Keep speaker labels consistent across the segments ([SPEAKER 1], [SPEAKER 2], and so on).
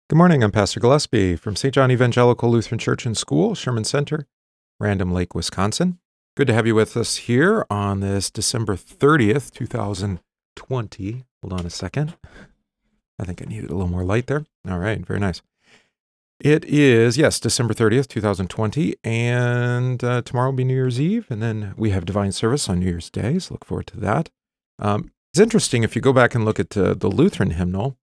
[SPEAKER 1] Good morning. I'm Pastor Gillespie from St. John Evangelical Lutheran Church and School, Sherman Center, Random Lake, Wisconsin. Good to have you with us here on this December 30th, 2020. Hold on a second. I think I needed a little more light there. All right, very nice. It is, yes, December 30th, 2020, and tomorrow will be New Year's Eve, and then we have Divine Service on New Year's Day, so look forward to that. It's interesting if you go back and look at the Lutheran hymnal,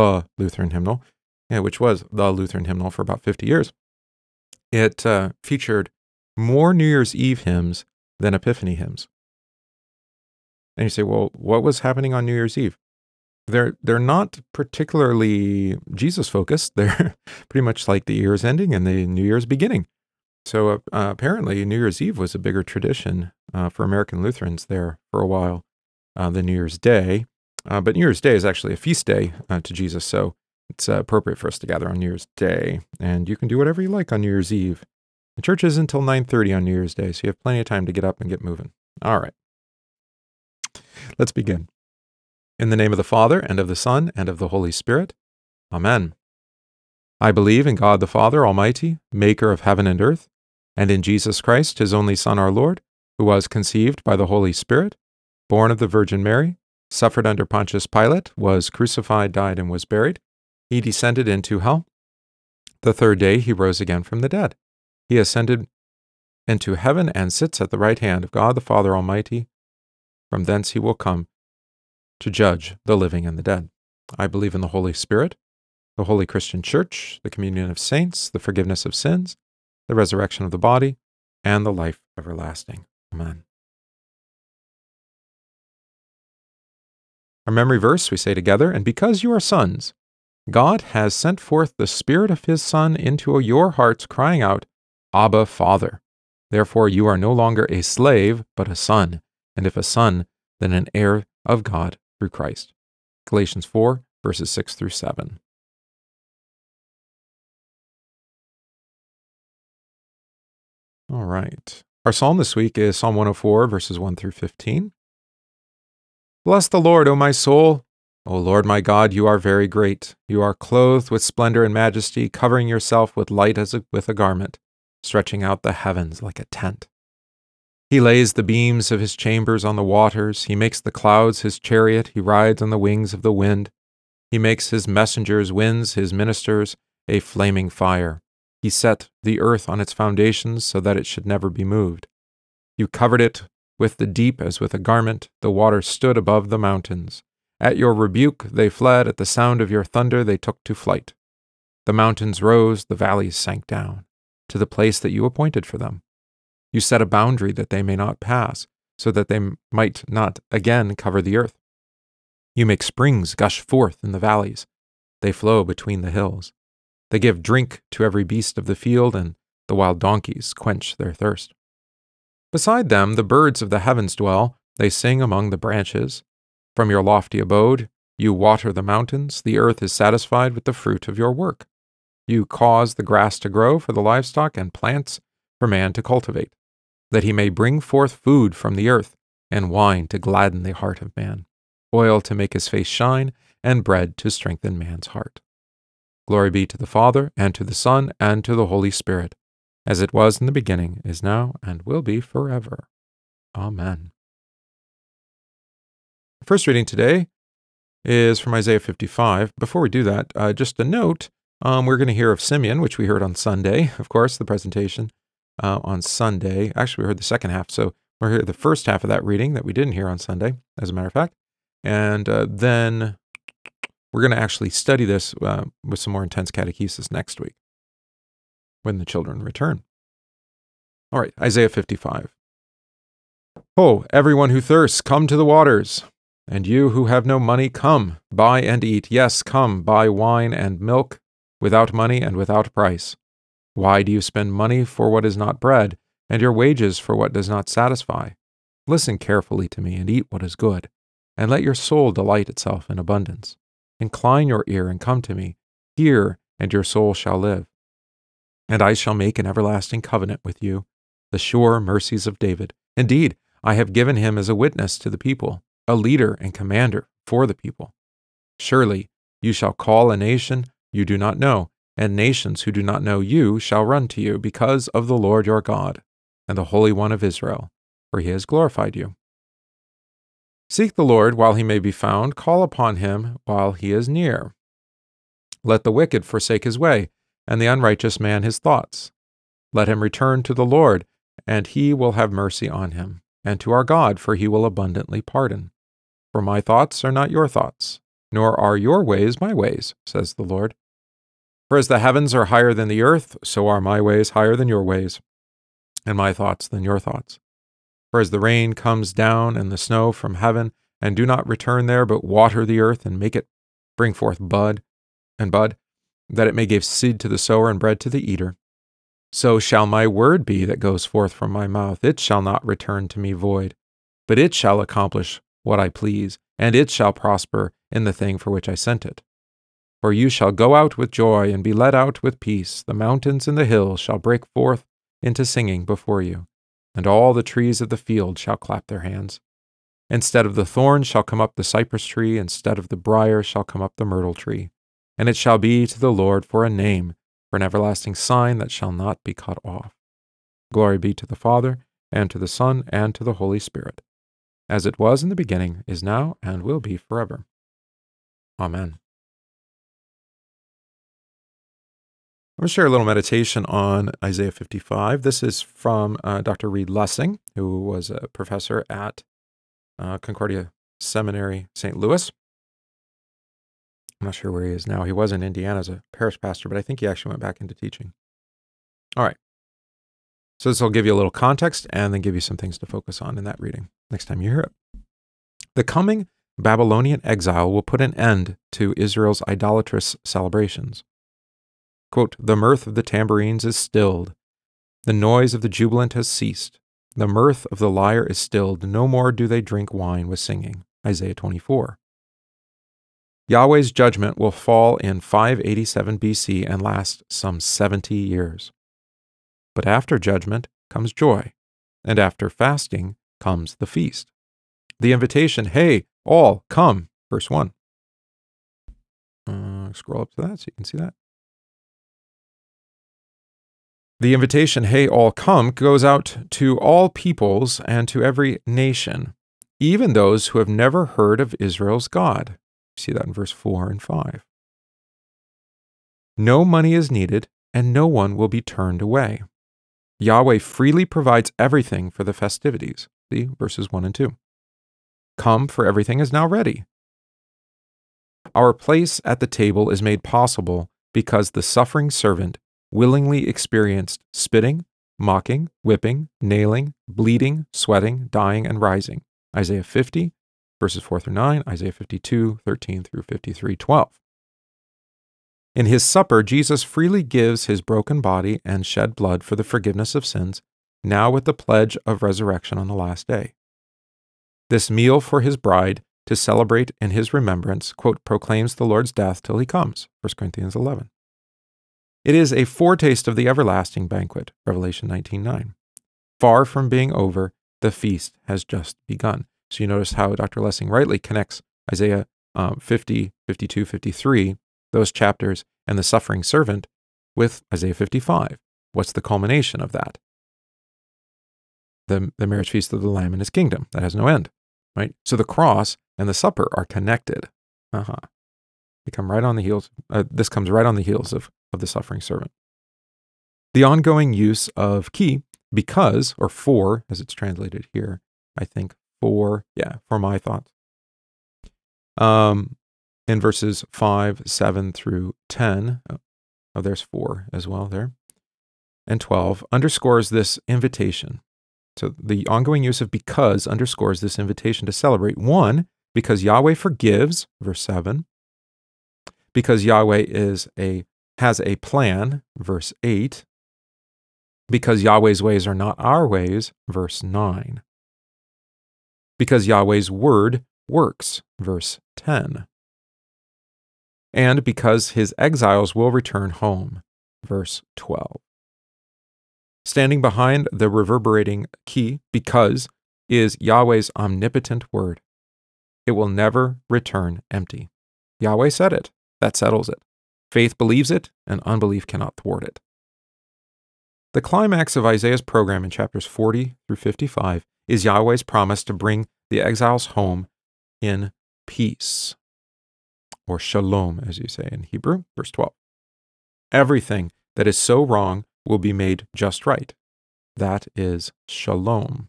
[SPEAKER 1] which was the Lutheran hymnal for about 50 years. It featured more New Year's Eve hymns than Epiphany hymns. And you say, well, what was happening on New Year's Eve? They're not particularly Jesus-focused. They're pretty much like the year's ending and the New Year's beginning. So apparently New Year's Eve was a bigger tradition for American Lutherans there for a while than New Year's Day. But New Year's Day is actually a feast day to Jesus, so it's appropriate for us to gather on New Year's Day, and you can do whatever you like on New Year's Eve. The church is until 9:30 on New Year's Day, so you have plenty of time to get up and get moving. All right. Let's begin. In the name of the Father, and of the Son, and of the Holy Spirit. Amen. I believe in God the Father Almighty, maker of heaven and earth, and in Jesus Christ, his only Son, our Lord, who was conceived by the Holy Spirit, born of the Virgin Mary, suffered under Pontius Pilate, was crucified, died, and was buried. He descended into hell. The third day he rose again from the dead. He ascended into heaven and sits at the right hand of God the Father Almighty. From thence he will come to judge the living and the dead. I believe in the Holy Spirit, the Holy Christian Church, the communion of saints, the forgiveness of sins, the resurrection of the body, and the life everlasting. Amen. Our memory verse we say together, and because you are sons, God has sent forth the Spirit of his Son into your hearts, crying out, Abba, Father. Therefore you are no longer a slave, but a son, and if a son, then an heir of God through Christ. Galatians 4, verses 6 through 7. All right. Our psalm this week is Psalm 104, verses 1 through 15. Bless the Lord, O my soul. O Lord my God, you are very great. You are clothed with splendor and majesty, covering yourself with light as with a garment, stretching out the heavens like a tent. He lays the beams of his chambers on the waters. He makes the clouds his chariot. He rides on the wings of the wind. He makes his messengers winds, his ministers a flaming fire. He set the earth on its foundations so that it should never be moved. You covered it with the deep as with a garment. The waters stood above the mountains. At your rebuke they fled. At the sound of your thunder they took to flight. The mountains rose, the valleys sank down, to the place that you appointed for them. You set a boundary that they may not pass, so that they might not again cover the earth. You make springs gush forth in the valleys. They flow between the hills. They give drink to every beast of the field, and the wild donkeys quench their thirst. Beside them the birds of the heavens dwell. They sing among the branches. From your lofty abode you water the mountains. The earth is satisfied with the fruit of your work. You cause the grass to grow for the livestock and plants for man to cultivate, that he may bring forth food from the earth, and wine to gladden the heart of man, oil to make his face shine, and bread to strengthen man's heart. Glory be to the Father, and to the Son, and to the Holy Spirit, as it was in the beginning, is now, and will be forever. Amen. The first reading today is from Isaiah 55. Before we do that, just a note, we're going to hear of Simeon, which we heard on Sunday, of course, the presentation on Sunday. Actually, we heard the second half, so we're here the first half of that reading that we didn't hear on Sunday, as a matter of fact. And then we're going to actually study this with some more intense catechesis next week, when the children return. All right, Isaiah 55. Oh, everyone who thirsts, come to the waters. And you who have no money, come, buy and eat. Yes, come, buy wine and milk, without money and without price. Why do you spend money for what is not bread, and your wages for what does not satisfy? Listen carefully to me, and eat what is good, and let your soul delight itself in abundance. Incline your ear and come to me. Hear, and your soul shall live. And I shall make an everlasting covenant with you, the sure mercies of David. Indeed, I have given him as a witness to the people, a leader and commander for the people. Surely you shall call a nation you do not know, and nations who do not know you shall run to you because of the Lord your God and the Holy One of Israel, for he has glorified you. Seek the Lord while he may be found, call upon him while he is near. Let the wicked forsake his way, and the unrighteous man his thoughts. Let him return to the Lord, and he will have mercy on him, and to our God, for he will abundantly pardon. For my thoughts are not your thoughts, nor are your ways my ways, says the Lord. For as the heavens are higher than the earth, so are my ways higher than your ways, and my thoughts than your thoughts. For as the rain comes down and the snow from heaven, and do not return there, but water the earth and make it bring forth bud, that it may give seed to the sower and bread to the eater, so shall my word be that goes forth from my mouth. It shall not return to me void, but it shall accomplish what I please, and it shall prosper in the thing for which I sent it. For you shall go out with joy and be led out with peace. The mountains and the hills shall break forth into singing before you, and all the trees of the field shall clap their hands. Instead of the thorn shall come up the cypress tree, instead of the brier shall come up the myrtle tree. And it shall be to the Lord for a name, for an everlasting sign that shall not be cut off. Glory be to the Father, and to the Son, and to the Holy Spirit, as it was in the beginning, is now, and will be forever. Amen. I'm going to share a little meditation on Isaiah 55. This is from Dr. Reed Lessing, who was a professor at Concordia Seminary, St. Louis. I'm not sure where he is now. He was in Indiana as a parish pastor, but I think he actually went back into teaching. All right. So this will give you a little context and then give you some things to focus on in that reading next time you hear it. The coming Babylonian exile will put an end to Israel's idolatrous celebrations. Quote, the mirth of the tambourines is stilled. The noise of the jubilant has ceased. The mirth of the lyre is stilled. No more do they drink wine with singing. Isaiah 24. Yahweh's judgment will fall in 587 BC and last some 70 years. But after judgment comes joy, and after fasting comes the feast. The invitation, hey, all, come, verse 1. Scroll up to that so you can see that. The invitation, hey, all, come, goes out to all peoples and to every nation, even those who have never heard of Israel's God. See that in verse 4 and 5. No money is needed, and no one will be turned away. Yahweh freely provides everything for the festivities. See verses 1 and 2. Come, for everything is now ready. Our place at the table is made possible because the suffering servant willingly experienced spitting, mocking, whipping, nailing, bleeding, sweating, dying, and rising. Isaiah 50, verses 4 through 9, Isaiah 52, 13 through 53, 12. In his supper, Jesus freely gives his broken body and shed blood for the forgiveness of sins, now with the pledge of resurrection on the last day. This meal for his bride, to celebrate in his remembrance, quote, proclaims the Lord's death till he comes, 1 Corinthians 11. It is a foretaste of the everlasting banquet, Revelation 19:9. Far from being over, the feast has just begun. So you notice how Dr. Lessing rightly connects Isaiah 50, 52, 53, those chapters, and the suffering servant with Isaiah 55. What's the culmination of that? The marriage feast of the Lamb and his kingdom. That has no end, right? So the cross and the supper are connected. They come right on the heels. This comes right on the heels of the suffering servant. The ongoing use of ki, because, or for, as it's translated here, I think, for my thoughts. In verses 5, 7 through 10, there's 4 as well there, and 12, underscores this invitation. So the ongoing use of because underscores this invitation to celebrate. 1, because Yahweh forgives, verse 7. Because Yahweh has a plan, verse 8. Because Yahweh's ways are not our ways, verse 9. Because Yahweh's word works, verse 10. And because his exiles will return home, verse 12. Standing behind the reverberating ki, because, is Yahweh's omnipotent word. It will never return empty. Yahweh said it. That settles it. Faith believes it, and unbelief cannot thwart it. The climax of Isaiah's program in chapters 40 through 55 is Yahweh's promise to bring the exiles home in peace, or shalom, as you say in Hebrew, verse 12. Everything that is so wrong will be made just right. That is shalom.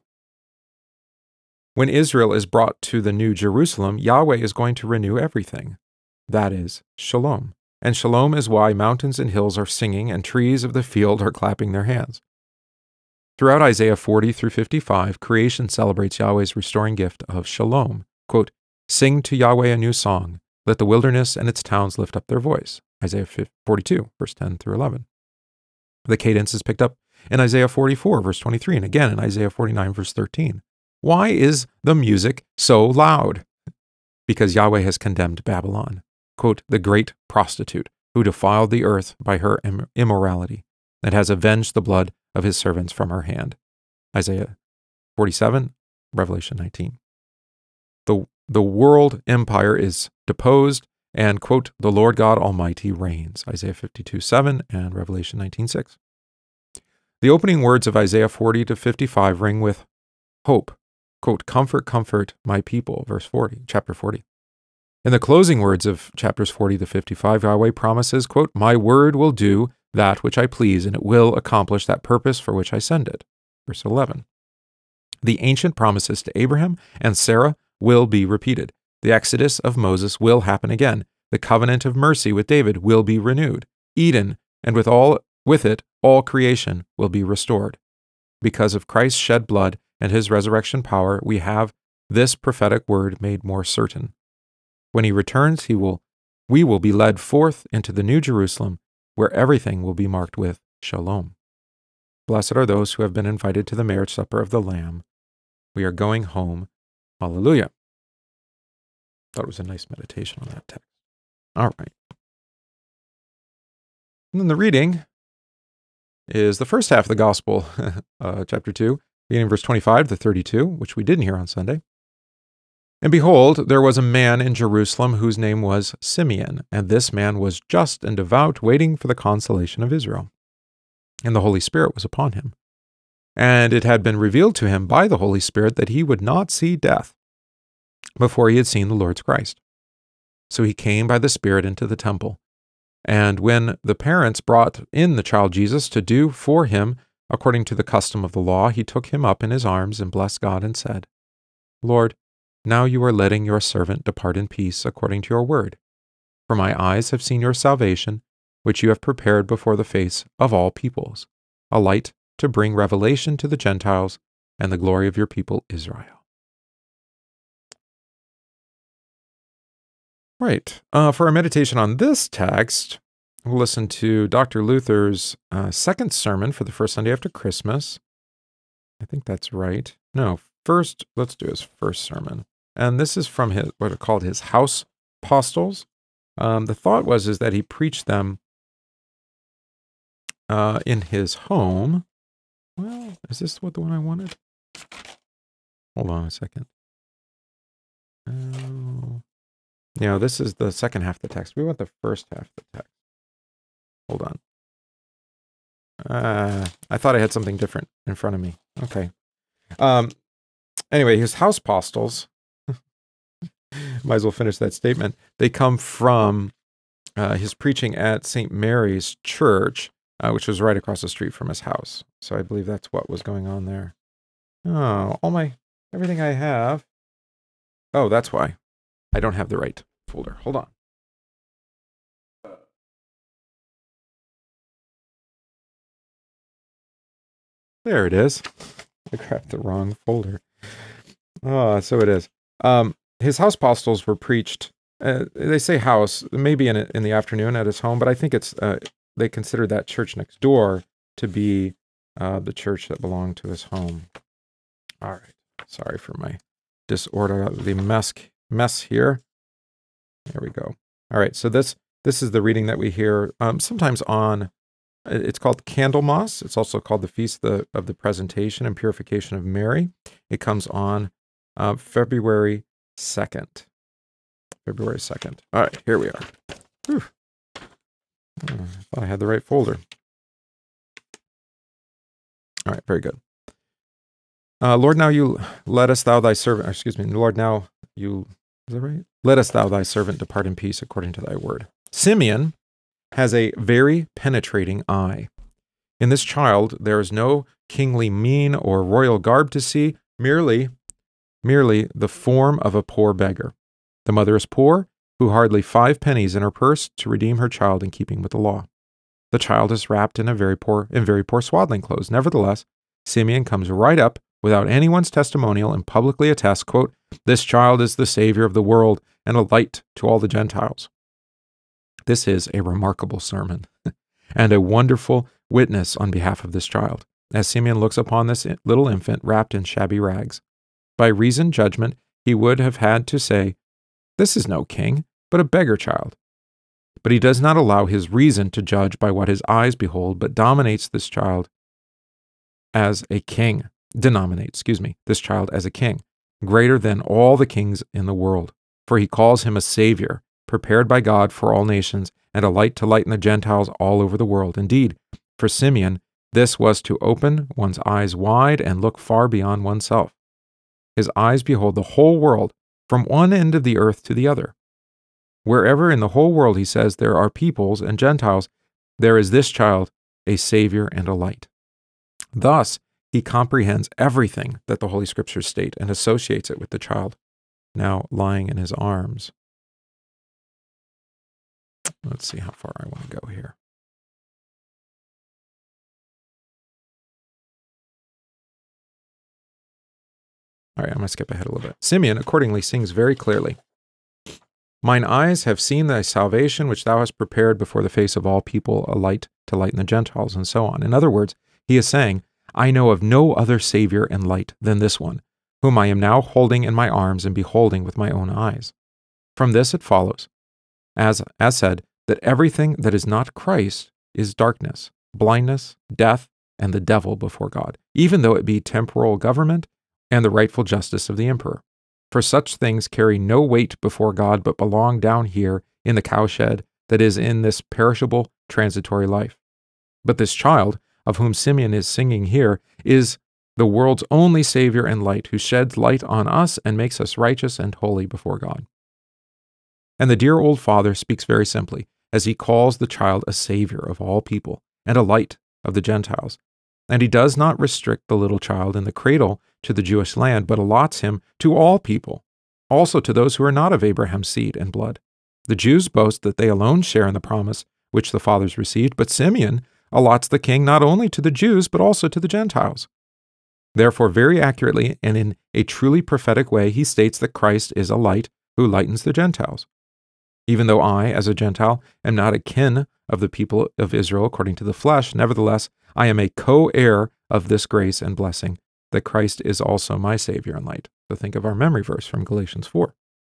[SPEAKER 1] When Israel is brought to the New Jerusalem, Yahweh is going to renew everything. That is shalom. And shalom is why mountains and hills are singing and trees of the field are clapping their hands. Throughout Isaiah 40 through 55, creation celebrates Yahweh's restoring gift of shalom. Quote, "Sing to Yahweh a new song. Let the wilderness and its towns lift up their voice." Isaiah 42, verse 10 through 11. The cadence is picked up in Isaiah 44, verse 23, and again in Isaiah 49, verse 13. Why is the music so loud? Because Yahweh has condemned Babylon, quote, "the great prostitute who defiled the earth by her immorality, and has avenged the blood of his servants from her hand." Isaiah 47, Revelation 19. The world empire is deposed, and, quote, "the Lord God Almighty reigns." Isaiah 52:7 and Revelation 19:6. The opening words of Isaiah 40 to 55 ring with hope. Quote, "Comfort, comfort my people," verse 40, chapter 40. In the closing words of chapters 40 to 55, Yahweh promises, quote, "My word will do that which I please, and it will accomplish that purpose for which I send it." Verse 11. The ancient promises to Abraham and Sarah will be repeated. The exodus of Moses will happen again. The covenant of mercy with David will be renewed. Eden, and with it, all creation will be restored. Because of Christ's shed blood and his resurrection power, we have this prophetic word made more certain. When he returns, we will be led forth into the New Jerusalem, where everything will be marked with shalom. Blessed are those who have been invited to the marriage supper of the Lamb. We are going home. Hallelujah. Thought it was a nice meditation on that text. All right. And then the reading is the first half of the Gospel, chapter 2, beginning verse 25 to 32, which we didn't hear on Sunday. "And behold, there was a man in Jerusalem whose name was Simeon, and this man was just and devout, waiting for the consolation of Israel. And the Holy Spirit was upon him. And it had been revealed to him by the Holy Spirit that he would not see death before he had seen the Lord's Christ. So he came by the Spirit into the temple. And when the parents brought in the child Jesus to do for him according to the custom of the law, he took him up in his arms and blessed God and said, 'Lord, now you are letting your servant depart in peace according to your word. For my eyes have seen your salvation, which you have prepared before the face of all peoples, a light to bring revelation to the Gentiles and the glory of your people Israel.'" Right. For our meditation on this text, we'll listen to Dr. Luther's second sermon for the first Sunday after Christmas. I think that's right. No, first, let's do his first sermon. And this is from what are called his house apostles. The thought is that he preached them in his home. Well, is this the one I wanted? Hold on a second. No, this is the second half of the text. We want the first half of the text. Hold on. I thought I had something different in front of me. Okay. Anyway, his house apostles, might as well finish that statement. They come from his preaching at St. Mary's Church, which was right across the street from his house. So I believe that's what was going on there. Oh, everything I have. Oh, that's why. I don't have the right folder. Hold on. There it is. I grabbed the wrong folder. Oh, so it is. His house apostles were preached. They say house, maybe in the afternoon at his home, but I think it's they consider that church next door to be the church that belonged to his home. All right. Sorry for my disorder, the mess here. There we go. All right. So this is the reading that we hear sometimes on. It's called Candlemas. It's also called the Feast of the Presentation and Purification of Mary. It comes on February 2nd. February 2nd. All right, here we are. Whew. Thought I had the right folder. All right, very good. Lord, now you lettest thou thy servant, Lord, now you, is that right? Lettest thou thy servant depart in peace according to thy word. Simeon has a very penetrating eye. In this child, there is no kingly mien or royal garb to see, merely the form of a poor beggar. The mother is poor, who hardly 5 pennies in her purse to redeem her child in keeping with the law. The child is wrapped in very poor swaddling clothes. Nevertheless, Simeon comes right up without anyone's testimonial and publicly attests, quote, "This child is the Savior of the world and a light to all the Gentiles." This is a remarkable sermon and a wonderful witness on behalf of this child, as Simeon looks upon this little infant wrapped in shabby rags. By reasoned judgment, he would have had to say, "This is no king, but a beggar child." But he does not allow his reason to judge by what his eyes behold, but denominates this child as a king, greater than all the kings in the world. For he calls him a Savior, prepared by God for all nations, and a light to lighten the Gentiles all over the world. Indeed, for Simeon, this was to open one's eyes wide and look far beyond oneself. His eyes behold the whole world, from one end of the earth to the other. Wherever in the whole world, he says, there are peoples and Gentiles, there is this child, a Savior and a light. Thus, he comprehends everything that the Holy Scriptures state and associates it with the child now lying in his arms. Let's see how far I want to go here. All right, I'm going to skip ahead a little bit. Simeon accordingly sings very clearly, "Mine eyes have seen thy salvation, which thou hast prepared before the face of all people, a light to lighten the Gentiles," and so on. In other words, he is saying, I know of no other Savior and light than this one, whom I am now holding in my arms and beholding with my own eyes. From this it follows, as said, that everything that is not Christ is darkness, blindness, death, and the devil before God, even though it be temporal government and the rightful justice of the emperor. For such things carry no weight before God, but belong down here in the cowshed that is in this perishable, transitory life. But this child, of whom Simeon is singing here, is the world's only Savior and light, who sheds light on us and makes us righteous and holy before God. And the dear old father speaks very simply, as he calls the child a Savior of all people and a light of the Gentiles. And he does not restrict the little child in the cradle to the Jewish land, but allots him to all people, also to those who are not of Abraham's seed and blood. The Jews boast that they alone share in the promise which the fathers received, but Simeon allots the king not only to the Jews, but also to the Gentiles. Therefore, very accurately and in a truly prophetic way, he states that Christ is a light who lightens the Gentiles. Even though I, as a Gentile, am not a kin of the people of Israel according to the flesh, nevertheless, I am a co-heir of this grace and blessing, that Christ is also my Savior and light. So think of our memory verse from Galatians 4.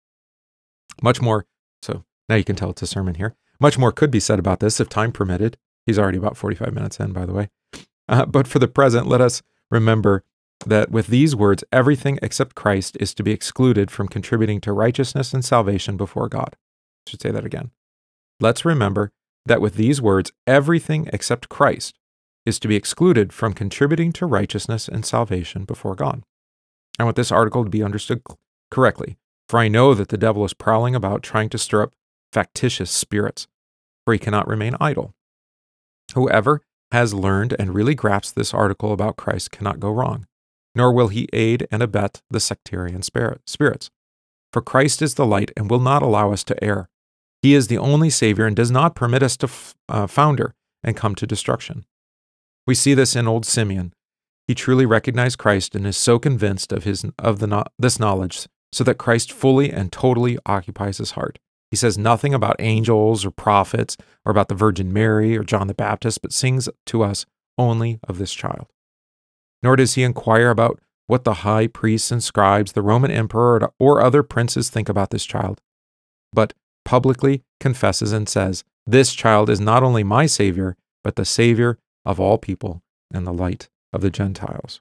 [SPEAKER 1] Much more, so now you can tell it's a sermon here. Much more could be said about this if time permitted. He's already about 45 minutes in, by the way. But for the present, let us remember that with these words, everything except Christ is to be excluded from contributing to righteousness and salvation before God. I should say that again. Let's remember that with these words, everything except Christ is to be excluded from contributing to righteousness and salvation before God. I want this article to be understood correctly, for I know that the devil is prowling about trying to stir up factitious spirits, for he cannot remain idle. Whoever has learned and really grasps this article about Christ cannot go wrong, nor will he aid and abet the sectarian spirits. For Christ is the light and will not allow us to err. He is the only Savior and does not permit us to founder and come to destruction. We see this in old Simeon. He truly recognized Christ and is so convinced of this knowledge, so that Christ fully and totally occupies his heart. He says nothing about angels or prophets or about the Virgin Mary or John the Baptist, but sings to us only of this child. Nor does he inquire about what the high priests and scribes, the Roman emperor, or other princes think about this child, but publicly confesses and says, "This child is not only my Savior, but the Savior of all people and the light of the Gentiles."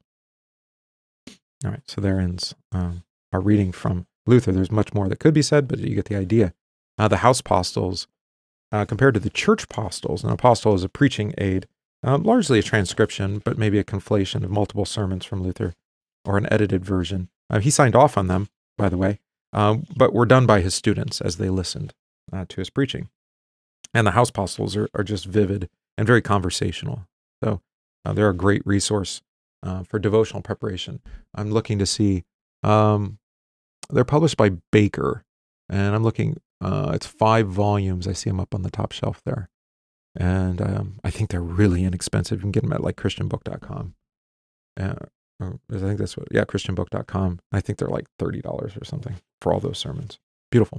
[SPEAKER 1] All right, so there ends our reading from Luther. There's much more that could be said, but you get the idea. The House Apostles compared to the church apostles. An apostle is a preaching aid, largely a transcription, but maybe a conflation of multiple sermons from Luther or an edited version. He signed off on them, by the way, but were done by his students as they listened to his preaching. And the house apostles are just vivid and very conversational. So they're a great resource for devotional preparation. I'm looking to see, they're published by Baker, and I'm looking, it's 5 volumes. I see them up on the top shelf there. And I think they're really inexpensive. You can get them at like christianbook.com. I think that's what, yeah, christianbook.com. I think they're like $30 or something for all those sermons. Beautiful.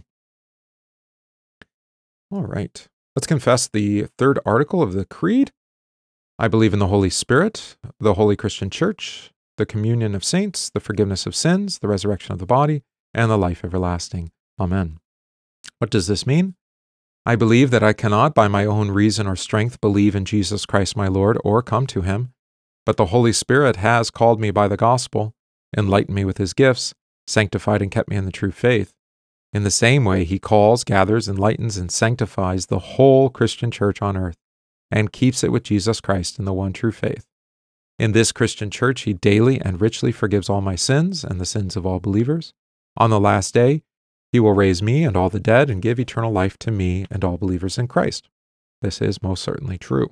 [SPEAKER 1] All right. Let's confess the third article of the Creed. I believe in the Holy Spirit, the Holy Christian Church, the communion of saints, the forgiveness of sins, the resurrection of the body, and the life everlasting. Amen. What does this mean? I believe that I cannot by my own reason or strength believe in Jesus Christ my Lord or come to him, but the Holy Spirit has called me by the gospel, enlightened me with his gifts, sanctified and kept me in the true faith. In the same way, he calls, gathers, enlightens, and sanctifies the whole Christian church on earth, and keeps it with Jesus Christ in the one true faith. In this Christian church, he daily and richly forgives all my sins and the sins of all believers. On the last day, he will raise me and all the dead and give eternal life to me and all believers in Christ. This is most certainly true.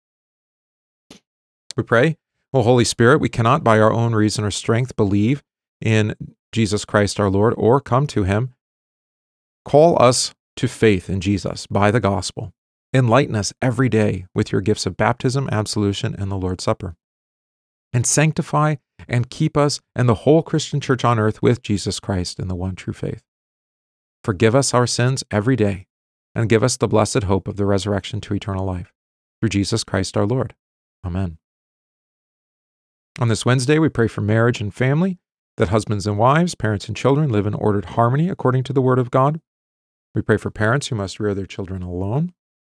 [SPEAKER 1] We pray, O Holy Spirit, we cannot by our own reason or strength believe in Jesus Christ our Lord or come to him. Call us to faith in Jesus by the gospel. Enlighten us every day with your gifts of baptism, absolution, and the Lord's Supper. And sanctify and keep us and the whole Christian church on earth with Jesus Christ in the one true faith. Forgive us our sins every day, and give us the blessed hope of the resurrection to eternal life. Through Jesus Christ our Lord. Amen. On this Wednesday, we pray for marriage and family, that husbands and wives, parents and children live in ordered harmony according to the Word of God. We pray for parents who must rear their children alone.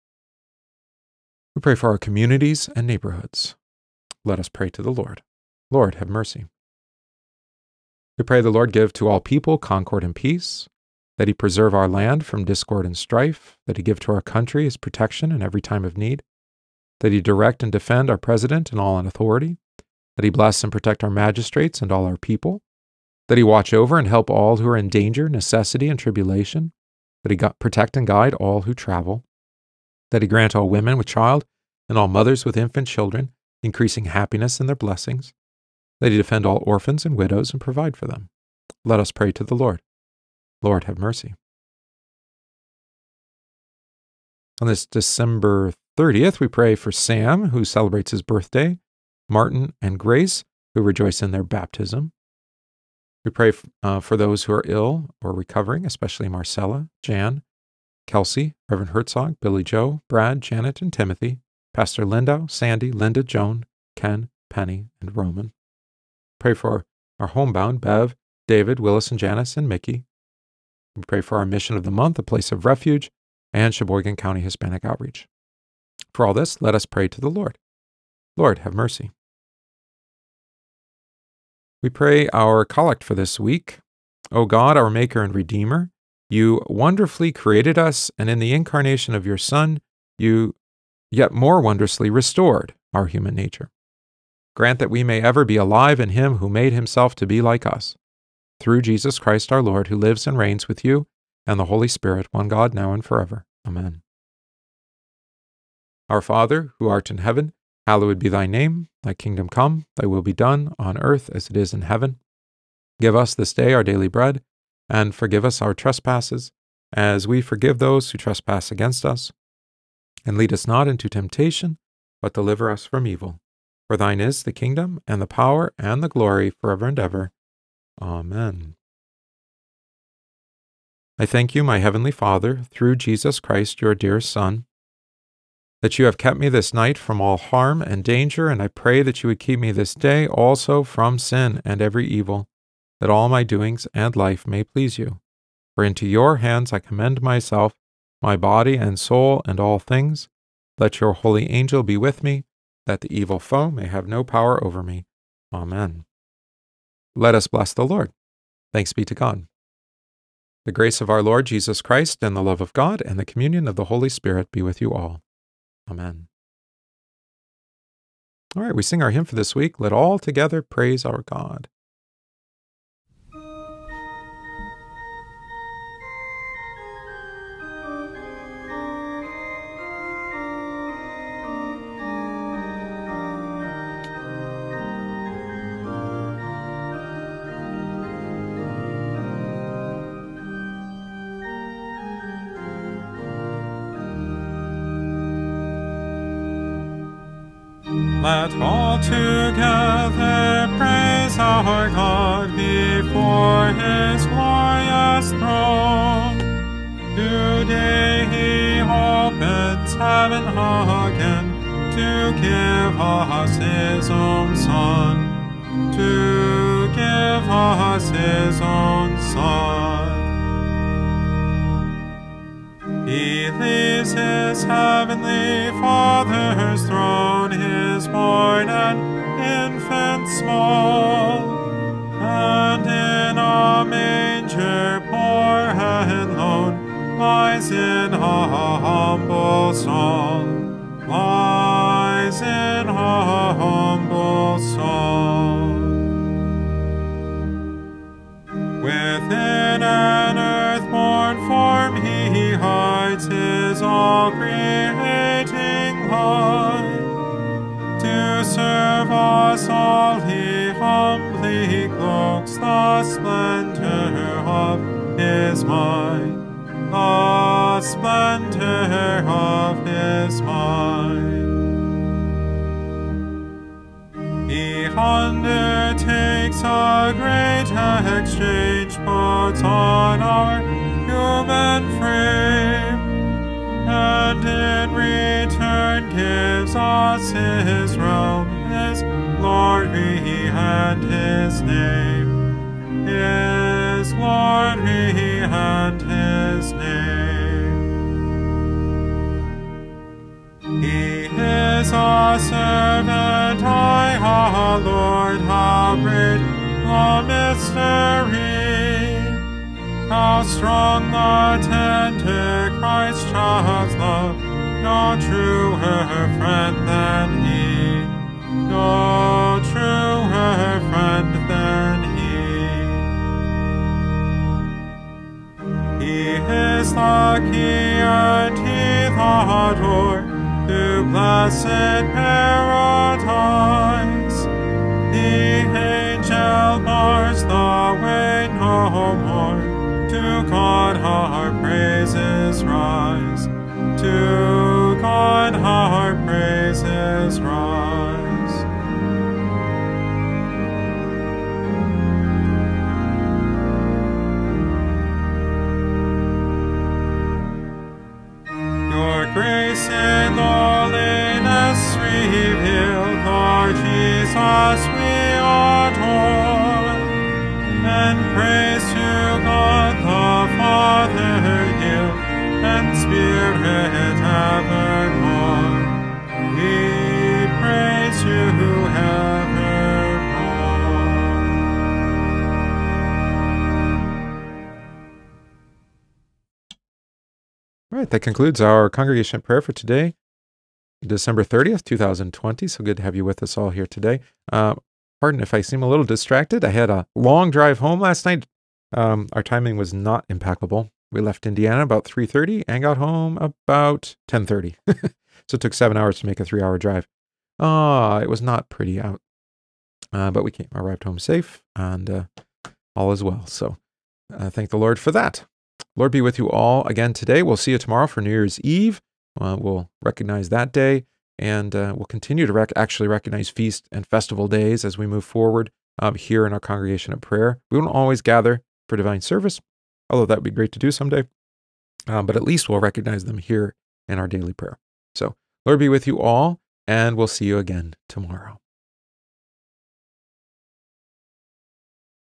[SPEAKER 1] We pray for our communities and neighborhoods. Let us pray to the Lord. Lord, have mercy. We pray the Lord give to all people concord and peace, that he preserve our land from discord and strife, that he give to our country his protection in every time of need, that he direct and defend our president and all in authority, that he bless and protect our magistrates and all our people, that he watch over and help all who are in danger, necessity, and tribulation, that he protect and guide all who travel, that he grant all women with child and all mothers with infant children increasing happiness in their blessings, that he defend all orphans and widows and provide for them. Let us pray to the Lord. Lord, have mercy. On this December 30th, we pray for Sam, who celebrates his birthday, Martin and Grace, who rejoice in their baptism. We pray for those who are ill or recovering, especially Marcella, Jan, Kelsey, Reverend Herzog, Billy Joe, Brad, Janet, and Timothy, Pastor Lindau, Sandy, Linda, Joan, Ken, Penny, and Roman. Pray for our homebound, Bev, David, Willis, and Janice, and Mickey. We pray for our mission of the month, a place of refuge, and Sheboygan County Hispanic Outreach. For all this, let us pray to the Lord. Lord, have mercy. We pray our collect for this week. O God, our Maker and Redeemer, you wonderfully created us, and in the incarnation of your Son, you yet more wondrously restored our human nature. Grant that we may ever be alive in him who made himself to be like us. Through Jesus Christ our Lord, who lives and reigns with you and the Holy Spirit, one God, now and forever. Amen. Our Father, who art in heaven, hallowed be thy name. Thy kingdom come, thy will be done, on earth as it is in heaven. Give us this day our daily bread, and forgive us our trespasses, as we forgive those who trespass against us. And lead us not into temptation, but deliver us from evil. For thine is the kingdom, and the power, and the glory, forever and ever. Amen. I thank you, my heavenly Father, through Jesus Christ, your dear Son, that you have kept me this night from all harm and danger, and I pray that you would keep me this day also from sin and every evil, that all my doings and life may please you. For into your hands I commend myself, my body and soul, and all things. Let your holy angel be with me, that the evil foe may have no power over me. Amen. Let us bless the Lord. Thanks be to God. The grace of our Lord Jesus Christ and the love of God and the communion of the Holy Spirit be with you all. Amen. All right, we sing our hymn for this week. Let all together praise our God. Let all together praise our God before His glorious throne. Today He opens heaven again to give us His own Son, to give us His own Son. He leaves His heavenly Father's throne, His born and infant small, and in a manger poor and lone lies in a humble stall, lies in a humble stall. Within an earth-born form He hides His all-creating light. To serve us all He humbly cloaks the splendor of His might, the splendor of His might. He undertakes a great exchange, puts on our human frame, and in return gives us His realm, His glory and His name, His glory and His name. He is a servant, our Lord, how great the mystery, how strong the tender Christ child's love, no truer friend than He, no truer friend than He. He is the key and He the door to blessed paradise. The angel bars the way no more. To God our praises rise. To God our praises rise. Your grace in lowliness reveal, Lord Jesus, we adore, and praise to God the Father yield, and Spirit evermore. We praise you evermore. All right, that concludes our congregation prayer for today, December 30th, 2020. So good to have you with us all here today. Pardon if I seem a little distracted. I had a long drive home last night. Our timing was not impeccable. We left Indiana about 3:30 and got home about 10:30. So it took 7 hours to make a 3-hour drive. It was not pretty out. But we arrived home safe, and all is well. So thank the Lord for that. Lord be with you all again today. We'll see you tomorrow for New Year's Eve. We'll recognize that day, and we'll continue to actually recognize feast and festival days as we move forward here in our congregation of prayer. We won't always gather for divine service, although that would be great to do someday. But at least we'll recognize them here in our daily prayer. So Lord be with you all, and we'll see you again tomorrow.